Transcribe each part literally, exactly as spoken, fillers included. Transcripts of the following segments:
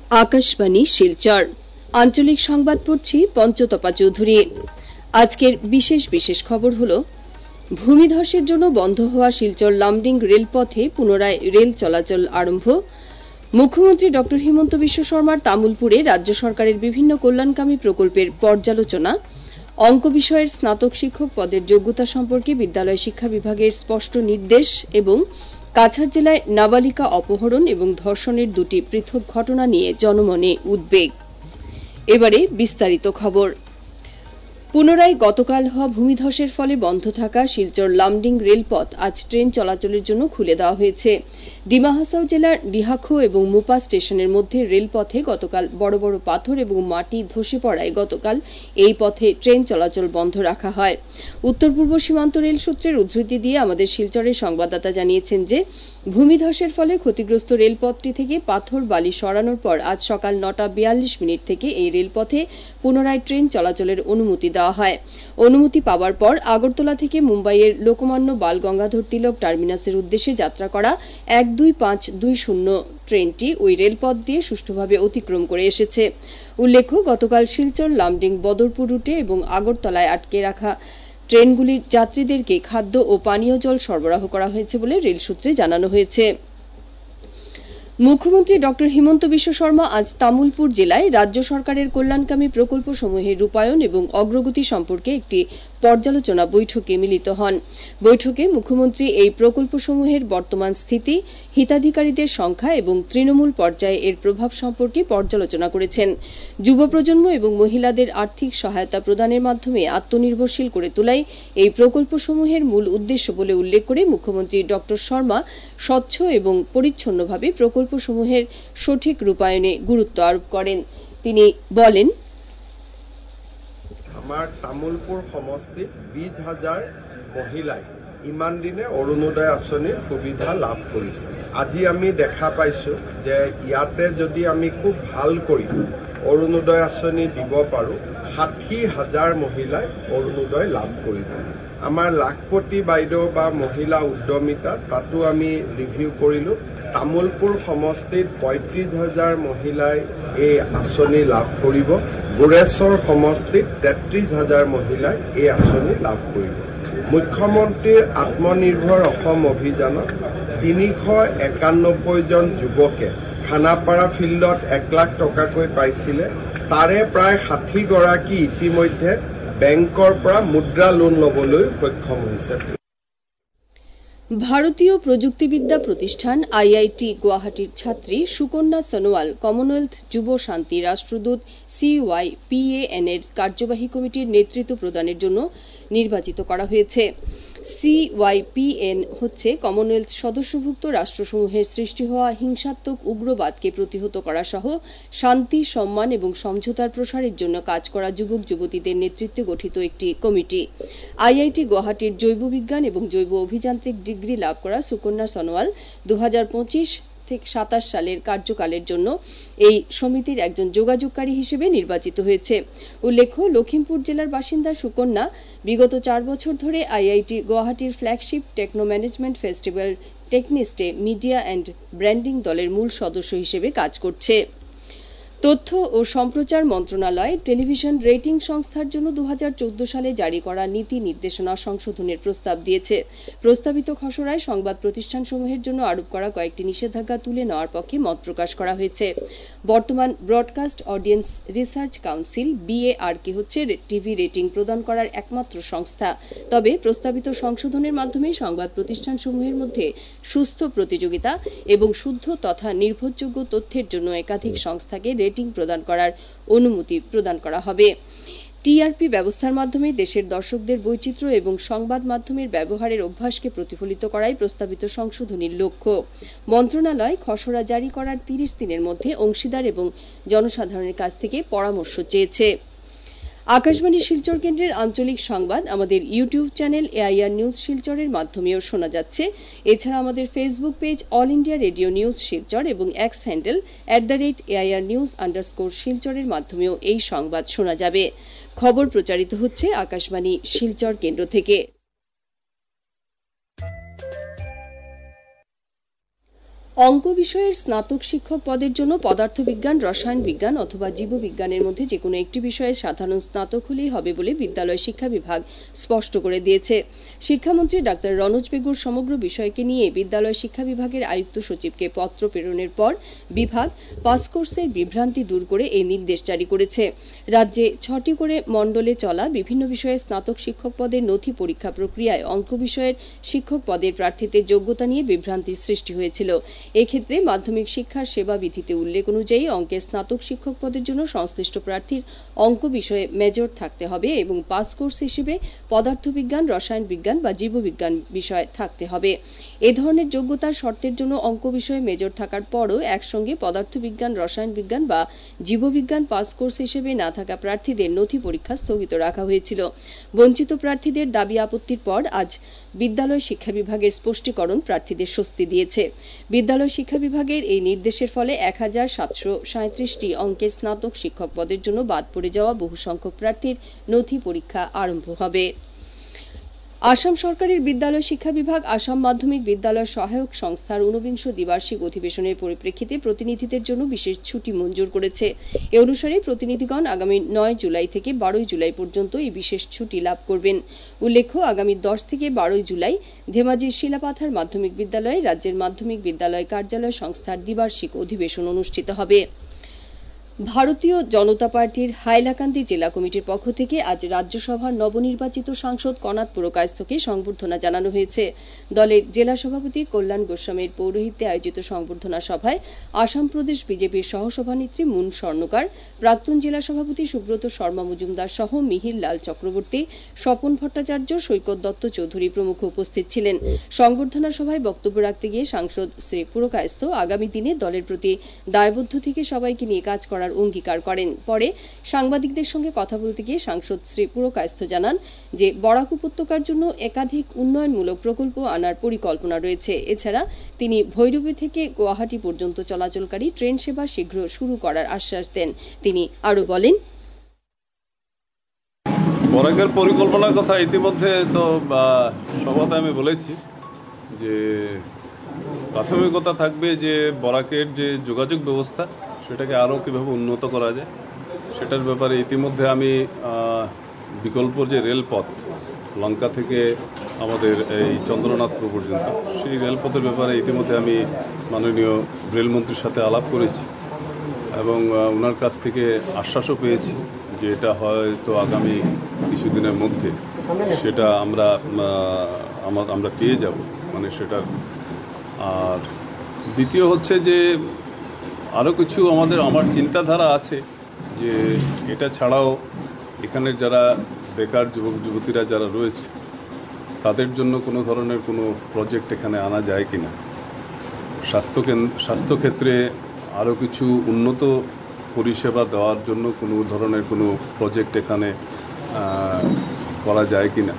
আকাশবাণী শিলচর আঞ্চলিক সংবাদ পড়ছি পঞ্চতপা চৌধুরী। আজকের বিশেষ বিশেষ খবর হল ভূমিধসের জন্য বন্ধ হওয়া শিলচর লামডিং রেলপথে পুনরায় রেল চলাচল আরম্ভ। মুখ্যমন্ত্রী ড হিমন্ত বিশ্ব শর্মার তামুলপুরে রাজ্য সরকারের বিভিন্ন কল্যাণকামী প্রকল্পের পর্যালোচনা। অঙ্ক বিষয়ের স্নাতক শিক্ষক পদের যোগ্যতা সম্পর্কে বিদ্যালয় শিক্ষা বিভাগের স্পষ্ট নির্দেশ এবং কাছাড় জেলায় নাবালিকা অপহরণ এবং ধর্ষণের দুটি পৃথক ঘটনা নিয়ে জনমনে উদ্বেগ। এবারে বিস্তারিত খবর। পুনরায় গতকাল হওয়া ভূমিধসের ফলে বন্ধ থাকা শিলচর লামডিং রেলপথ আজ ট্রেন চলাচলের জন্য খুলে দেওয়া হয়েছে। ডিমা হাসাও জেলার ডিহাখো এবং মুপা স্টেশনের মধ্যে রেলপথে গতকাল বড় বড় পাথর এবং মাটি ধসে পড়ায় গতকাল এই পথে ট্রেন চলাচল বন্ধ রাখা হয়। উত্তর পূর্ব সীমান্ত রেল সূত্রের উদ্ধৃতি দিয়ে আমাদের শিলচরের সংবাদদাতা জানিয়েছেন যে ভূমিধসের ফলে ক্ষতিগ্রস্ত রেলপথটি থেকে পাথর বালি সরানোর পর আজ সকাল নটা বিয়াল্লিশ মিনিট থেকে এই রেলপথে পুনরায় ট্রেন চলাচলের অনুমতি দেওয়া হয়। অনুমতি পাওয়ার পর আগরতলা থেকে মুম্বাইয়ের লোকমান্য বাল গঙ্গাধর তিলক টার্মিনাসের উদ্দেশ্যে যাত্রা করা এক দুই পাঁচ দুই শূন্য ট্রেনটি ওই রেলপথ দিয়ে সুষ্ঠুভাবে অতিক্রম করে এসেছে। উল্লেখ্য, গতকাল শিলচর লামডিং বদরপুর রুটে এবং আগরতলায় আটকে রাখা ট্রেনগুলির যাত্রীদেরকে খাদ্য ও পানীয় জল সরবরাহ করা হয়েছে বলে রেল সূত্রে জানানো হয়েছে। মুখ্যমন্ত্রী ড হিমন্ত বিশ্ব শর্মা আজ তামুলপুর জেলায় রাজ্য সরকারের কল্যাণকামী প্রকল্পসমূহের রূপায়ণ এবং অগ্রগতি সম্পর্কে একটি পর্যালোচনা বৈঠকে মিলিত হন। বৈঠকে মুখ্যমন্ত্রী এই প্রকল্পসমূহের বর্তমান স্থিতি, হিতাধিকারীদের সংখ্যা এবং তৃণমূল পর্যায়ে এর প্রভাব সম্পর্কে পর্যালোচনা করেছেন। যুব প্রজন্ম এবং মহিলাদের আর্থিক সহায়তা প্রদানের মাধ্যমে আত্মনির্ভরশীল করে তোলাই এই প্রকল্পসমূহের মূল উদ্দেশ্য বলে উল্লেখ করে মুখ্যমন্ত্রী ড শর্মা স্বচ্ছ এবং পরিচ্ছন্নভাবে প্রকল্পসমূহের সঠিক রূপায়ণে গুরুত্ব আরোপ করেন। তিনি বলেন, আমাৰ তামুলপুৰ সমষ্টিত বিশ হাজাৰ মহিলাই ইমান দিনে অৰুণোদয় আঁচনিৰ সুবিধা লাভ কৰিছে। আজি আমি দেখা পাইছোঁ যে ইয়াতে যদি আমি খুব ভাল কৰি অৰুণোদয় আঁচনি দিব পাৰোঁ, ষাঠি হাজাৰ মহিলাই অৰুণোদয় লাভ কৰিব। আমাৰ লাখপতি বাইদেউ বা মহিলা উদ্যমিতা তাতো আমি ৰিভিউ কৰিলোঁ। তামুলপুৰ সমষ্টিত পঁয়ত্ৰিশ হাজাৰ মহিলাই এই আঁচনি লাভ কৰিব। গুৰেশ্বৰ সমষ্টিত তেত্ৰিশ হাজাৰ মহিলাই এই আঁচনি লাভ কৰিব। মুখ্যমন্ত্ৰীৰ আত্মনিৰ্ভৰ অসম অভিযানত তিনিশ একানব্বৈজন যুৱকে খানাপাৰা ফিল্ডত এক লাখ টকাকৈ পাইছিলে। তাৰে প্ৰায় ষাঠিগৰাকী ইতিমধ্যে বেংকৰ পৰা মুদ্ৰা লোন ল'বলৈ সক্ষম হৈছে। ভারতীয় প্রযুক্তিবিদ্যা প্রতিষ্ঠান আইআইটি গুয়াহাটির ছাত্রী সুকন্যা সনোয়াল কমনওয়েলথ যুব শান্তি রাষ্ট্রদূত সিওয়াই পিএএন এর কার্যবাহী কমিটির নেতৃত্ব প্রদানের জন্য নির্বাচিত করা হয়েছে। সিওয়াইপিএন হচ্ছে কমনওয়েলথ সদস্যভুক্ত রাষ্ট্রসমূহের সৃষ্টি হওয়া হিংসাত্মক উগ্রবাদকে প্রতিহত করা সহ শান্তি, সম্মান এবং সমঝোতার প্রসারের জন্য কাজ করা যুবক যুবতীদের নেতৃত্বে গঠিত একটি কমিটি। আইআইটি গুয়াহাটির জৈব বিজ্ঞান এবং জৈব অভিযান্ত্রিক ডিগ্রি লাভ করা সুকন্যা সনোয়াল দু হাজার পঁচিশ থেকে সাতাশ সালের কার্যকালের জন্য এই সমিতির একজন যোগাযোগকারী হিসেবে নির্বাচিত হয়েছে। উল্লেখ্য, লখিমপুর জেলার বাসিন্দা সুকন্যা বিগত চার বছর ধরে আইআইটি গুয়াহাটির ফ্ল্যাগশিপ টেকনো ম্যানেজমেন্ট ফেস্টিভ্যাল টেকনিস্টে মিডিয়া অ্যান্ড ব্র্যান্ডিং দলের মূল সদস্য হিসেবে কাজ করছে। তথ্য ও সম্প্রচার মন্ত্রণালয় টেলিভিশন রেটিং সংস্থার জন্য দু হাজার চৌদ্দ সালে জারি করা নীতি নির্দেশনা সংশোধনের প্রস্তাব দিয়েছে। প্রস্তাবিত খসড়ায় সংবাদ প্রতিষ্ঠানসমূহের জন্য আরোপ করা কয়েকটি নিষেধাজ্ঞা তুলে নেওয়ার পক্ষে মত প্রকাশ করা হয়েছে। বর্তমান broadcast audience research council BARC হচ্ছে টিভি রেটিং প্রদান করার একমাত্র সংস্থা। তবে প্রস্তাবিত সংশোধনের মাধ্যমে সংবাদ প্রতিষ্ঠানসমূহের মধ্যে সুস্থ প্রতিযোগিতা এবং শুদ্ধ তথা নির্ভরযোগ্য তথ্যের জন্য একাধিক সংস্থাকে রেটিং প্রদান করার অনুমতি প্রদান করা হবে। টিআরপি ব্যবস্থার মাধ্যমে দেশের দর্শকদের বৈচিত্র্য এবং সংবাদ মাধ্যমের ব্যবহারের অভ্যাসকে প্রতিফলিত করাই প্রস্তাবিত সংশোধনীর লক্ষ্য। মন্ত্রণালয় খসড়া জারি করার তিরিশ দিনের মধ্যে অংশীদার এবং জনসাধারণের কাছ থেকে পরামর্শ চেয়েছে। আকাশবাণী শিলচর কেন্দ্রের আঞ্চলিক সংবাদ আমাদের ইউটিউব চ্যানেল এআইআর নিউজ শিলচরের মাধ্যমেও শোনা যাচ্ছে। এছাড়া আমাদের Facebook page All India Radio news Silchar এবং X handle at the rate AIR news underscore শিলচরের মাধ্যমেও এই সংবাদ শোনা যাবে। খবর প্রচারিত হচ্ছে আকাশবাণী শিলচর কেন্দ্র থেকে। অঙ্ক বিষয়ের স্নাতক শিক্ষক পদের জন্য পদার্থবিজ্ঞান, রসায়ন বিজ্ঞান অথবা জীববিজ্ঞানের মধ্যে যে কোনো একটি বিষয়ে সাধারণ স্নাতক হলেই হবে বলে বিদ্যালয় শিক্ষা বিভাগ স্পষ্ট করে দিয়েছে। শিক্ষামন্ত্রী ডাক্তার রনোজ বেগুর সমগ্র বিষয়কে নিয়ে বিদ্যালয় শিক্ষা বিভাগের আয়ুক্ত সচিবকে পত্র প্রেরণের পর বিভাগ পাস কোর্সের বিভ্রান্তি দূর করে এই নির্দেশ জারি করেছে। রাজ্যে ছটি করে মণ্ডলে চলা বিভিন্ন বিষয়ে স্নাতক শিক্ষক পদের নথি পরীক্ষা প্রক্রিয়ায় অঙ্ক বিষয়ের শিক্ষক পদের প্রার্থীদের যোগ্যতা নিয়ে বিভ্রান্তির সৃষ্টি হয়েছিল। এক্ষেত্রে মাধ্যমিক শিক্ষার সেবা বিধিতে উল্লেখ অনুযায়ী অঙ্কের স্নাতক শিক্ষক পদের জন্য সংশ্লিষ্ট প্রার্থীর অঙ্ক বিষয়ে মেজর থাকতে হবে এবং পাস কোর্স হিসেবে পদার্থবিজ্ঞান, রসায়ন বিজ্ঞান বা জীববিজ্ঞান বিষয় থাকতে হবে। এ ধরনের যোগ্যতার শর্তের জন্য অঙ্ক বিষয়ে মেজর থাকার পরও একসঙ্গে পদার্থবিজ্ঞান, রসায়ন বিজ্ঞান বা জীববিজ্ঞান পাস কোর্স হিসেবে না থাকা প্রার্থীদের নথি পরীক্ষা স্থগিত রাখা হয়েছিল। বঞ্চিত প্রার্থীদের দাবি আপত্তির পর আজ বিদ্যালয় শিক্ষা বিভাগের স্পষ্টীকরণ প্রার্থীদের স্বস্তি দিয়েছে। বিদ্যালয় শিক্ষা বিভাগের এই নির্দেশের ফলে এক হাজার সাতশো সাঁত্রিশটি অঙ্কের স্নাতক শিক্ষক পদের জন্য বাদ পড়ে যাওয়া বহু সংখ্যক প্রার্থীর নথি পরীক্ষা আরম্ভ হবে। আসাম সরকারের বিদ্যালয় শিক্ষা বিভাগ আসাম মাধ্যমিক বিদ্যালয় সহায়ক সংস্থার ঊনবিংশ দ্বিবার্ষিক অধিবেশনের পরিপ্রেক্ষিতে প্রতিনিধিদের জন্য বিশেষ ছুটি মঞ্জুর করেছে। এ অনুসারে প্রতিনিধিগণ আগামী নয় জুলাই থেকে বারোই জুলাই পর্যন্ত এই বিশেষ ছুটি লাভ করবেন। উল্লেখ্য, আগামী দশ থেকে বারোই জুলাই ধেমাজির শিলাপাথার মাধ্যমিক বিদ্যালয়ে রাজ্যের মাধ্যমিক বিদ্যালয় কার্যালয় সংস্থার দ্বিবার্ষিক অধিবেশন অনুষ্ঠিত হবে। ভারতীয় জনতা পার্টির হাইলাকান্দি জেলা কমিটির পক্ষ থেকে আজ রাজ্যসভার নবনির্বাচিত সাংসদ কনাদ পুরকায়স্থকে সংবর্ধনা জানানো হয়েছে। দলের জেলা সভাপতি কল্যাণ গোস্বামীর পৌরোহিত্যে আয়োজিত সংবর্ধনা সভায় আসাম প্রদেশ বিজেপির সহসভানেত্রী মুন স্বর্ণকার, প্রাক্তন জেলা সভাপতি সুব্রত শর্মা মজুমদার সহ মিহির লাল চক্রবর্তী, স্বপন ভট্টাচার্য, সৈকত দত্ত চৌধুরী প্রমুখ উপস্থিত ছিলেন। সংবর্ধনা সভায় বক্তব্য রাখতে গিয়ে সাংসদ শ্রী পুরকায়স্থ আগামী দিনে দলের প্রতি দায়বদ্ধ থেকে সবাইকে নিয়ে কাজ করার অঙ্গীকার করেন। পরে সাংবাদিকদের সঙ্গে কথা বলতে গিয়ে সাংসদ শ্রী পুরকায়স্থ জানান যে বরাক উপত্যকার জন্য একাধিক উন্নয়নমূলক প্রকল্প আনার পরিকল্পনা রয়েছে। এছাড়া তিনি ভৈরবী থেকে গুয়াহাটি পর্যন্ত চলাচলকারী ট্রেন সেবা শীঘ্র শুরু করার আশ্বাস দেন। তিনি আরও বলেন, বরাকের পরিকল্পনার কথা ইতিমধ্যে তো সভাতে আমি বলেছি যে প্রাথমিকতা থাকবে যে বরাকের যে যোগাযোগ ব্যবস্থা সেটাকে আরও কীভাবে উন্নত করা যায় সেটার ব্যাপারে ইতিমধ্যে আমি বিকল্প যে রেলপথ লঙ্কা থেকে আমাদের এই চন্দ্রনাথপুর পর্যন্ত সেই রেলপথের ব্যাপারে ইতিমধ্যে আমি মাননীয় রেলমন্ত্রীর সাথে আলাপ করেছি এবং ওনার কাছ থেকে আশ্বাসও পেয়েছি যে এটা হয়তো আগামী কিছুদিনের মধ্যে সেটা আমরা আমরা পেয়ে যাব, মানে সেটার। আর দ্বিতীয় হচ্ছে যে আরও কিছু আমাদের আমার চিন্তাধারা আছে যে এটা ছাড়াও এখানের যারা বেকার যুবক যুবতীরা যারা রয়েছে তাদের জন্য কোনো ধরনের কোনো প্রজেক্ট এখানে আনা যায় কি না, স্বাস্থ্যকেন্দ্র স্বাস্থ্যক্ষেত্রে আরও কিছু উন্নত পরিষেবা দেওয়ার জন্য কোনো ধরনের কোনো প্রজেক্ট এখানে করা যায় কি না।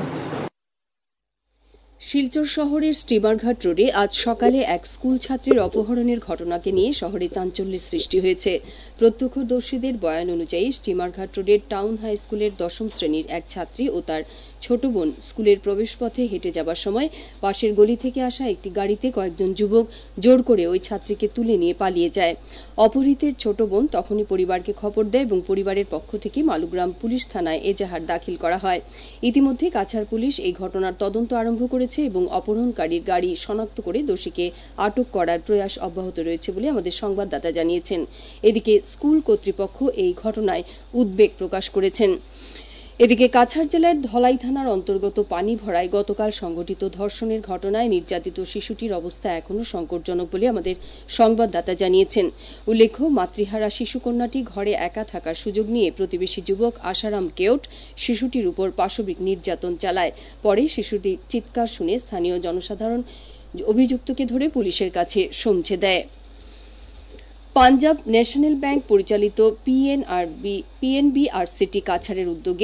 শিলচর শহরের স্টিমারঘাট রোডে আজ সকালে এক স্কুল ছাত্রীর অপহরণের ঘটনাকে নিয়ে শহরে চাঞ্চল্যের সৃষ্টি হয়েছে। প্রত্যক্ষদর্শীদের বয়ান অনুযায়ী স্টিমারঘাট রোডের টাউন হাই স্কুলের দশম শ্রেণীর এক ছাত্রী ও তার ছোট বোন স্কুলের প্রবেশপথে হেঁটে যাবার সময় পাশের গলি থেকে আসা একটি গাড়িতে কয়েকজন যুবক জোর করে ওই ছাত্রীকে তুলে নিয়ে পালিয়ে যায়। অপহৃতের ছোট বোন তখনই পরিবারকে খবর দেয় এবং পরিবারের পক্ষ থেকে মালুগ্রাম পুলিশ থানায় এজাহার দাখিল করা হয়। ইতিমধ্যে কাছাড় পুলিশ এই ঘটনার তদন্ত আরম্ভ করেছে এবং অপহরণকারীর গাড়ি শনাক্ত করে দোষীকে আটক করার প্রয়াস অব্যাহত রয়েছে বলে আমাদের সংবাদদাতা জানিয়েছেন। এদিকে স্কুল কর্তৃপক্ষ এই ঘটনায় উদ্বেগ প্রকাশ করেছেন। এদিকে কাছাড় জেলার ধলাই থানার অন্তর্গত পানিভরায় গতকাল সংঘটিত ধর্ষণের ঘটনায় নির্যাতিত শিশুটির অবস্থা এখনও সংকটজনক বলে আমাদের সংবাদদাতা জানিয়েছেন। উল্লেখ্য, মাতৃহারা শিশুকন্যাটি ঘরে একা থাকার সুযোগ নিয়ে প্রতিবেশী যুবক আশারাম কেওট শিশুটির উপর পাশবিক নির্যাতন চালায়। পরে শিশুটির চিৎকার শুনে স্থানীয় জনসাধারণ অভিযুক্তকে ধরে পুলিশের কাছে সমঝে দেয়। পাঞ্জাব ন্যাশনাল ব্যাংক পরিচালিত পিএনবি আর সিটি কাছাড়ের উদ্যোগে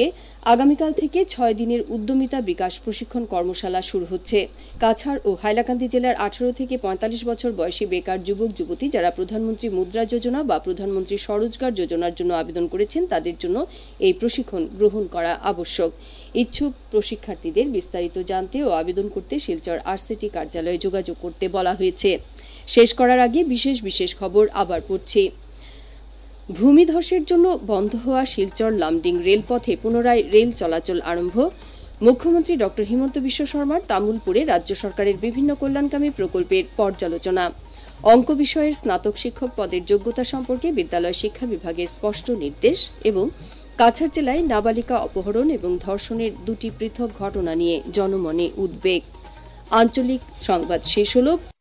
আগামীকাল থেকে ছয় দিনের উদ্যমিতা বিকাশ প্রশিক্ষণ কর্মশালা শুরু হচ্ছে। কাছাড় ও হাইলাকান্দি জেলার আঠারো থেকে পঁয়তাল্লিশ বছর বয়সী বেকার যুবক যুবতী যারা প্রধানমন্ত্রী মুদ্রা যোজনা বা প্রধানমন্ত্রী স্বরোজগার যোজনার জন্য আবেদন করেছেন তাদের জন্য এই প্রশিক্ষণ গ্রহণ করা আবশ্যক। ইচ্ছুক প্রশিক্ষার্থীদের বিস্তারিত জানতে ও আবেদন করতে শিলচর আরসিটি কার্যালয়ে যোগাযোগ করতে বলা হয়েছে। শেষ করার আগে বিশেষ বিশেষ খবর আবার পড়ছি। ভূমিধসের জন্য বন্ধ হওয়া শিলচর লামডিং রেলপথে পুনরায় রেল চলাচল আরম্ভ। মুখ্যমন্ত্রী ড হিমন্ত বিশ্ব শর্মার তামুলপুরে রাজ্য সরকারের বিভিন্ন কল্যাণকামী প্রকল্পের পর্যালোচনা। অঙ্ক বিষয়ের স্নাতক শিক্ষক পদের যোগ্যতা সম্পর্কে বিদ্যালয় শিক্ষা বিভাগের স্পষ্ট নির্দেশ এবং কাছাড় জেলায় নাবালিকা অপহরণ এবং ধর্ষণের দুটি পৃথক ঘটনা নিয়ে জনমনে উদ্বেগ। আঞ্চলিক সংবাদ শেষ হল।